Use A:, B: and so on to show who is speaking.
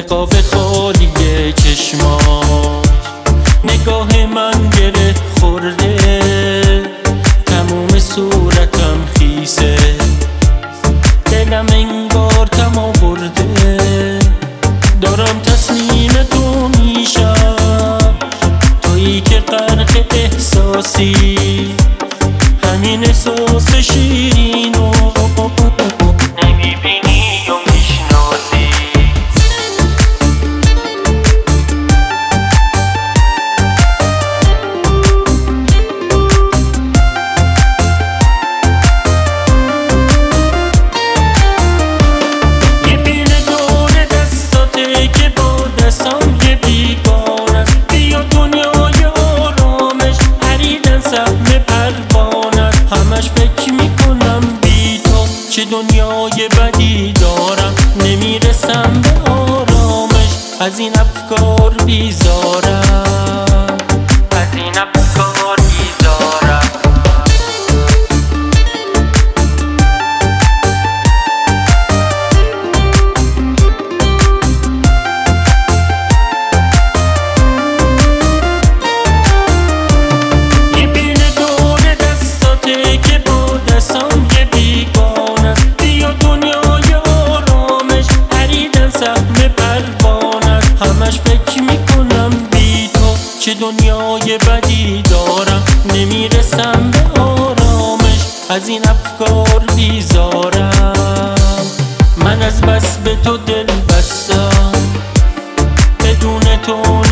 A: نقاب خالی چشمات، نگاه من گره خورده، تموم صورتم خیسه، دلم انگار کم آورده. دارم تسلیم تو میشم، تویی که غرق احساسی، همین احساس شیرینو نمیبینی و میشناسی. یه پیل دور دستاته که با دستام یه بیگانه است، بیا دنیای آرامش پریدن سهم پروانه است. همش فکر میکنم بی تو چه دنیای بدی دارم، نمیرسم به آرامش، از این افکار بیزارم، از این افکار بیزارم. یه پیل دور دستاته که با دستام یه بیگانه است، بیا دنیای آرامش پریدن سهم پروانه است. همش فکر میکنم بی تو چه دنیای بدی دارم، نمیرسم به آرامش، از این افکار بیزارم. من از بس به تو دل بستم، بدون تو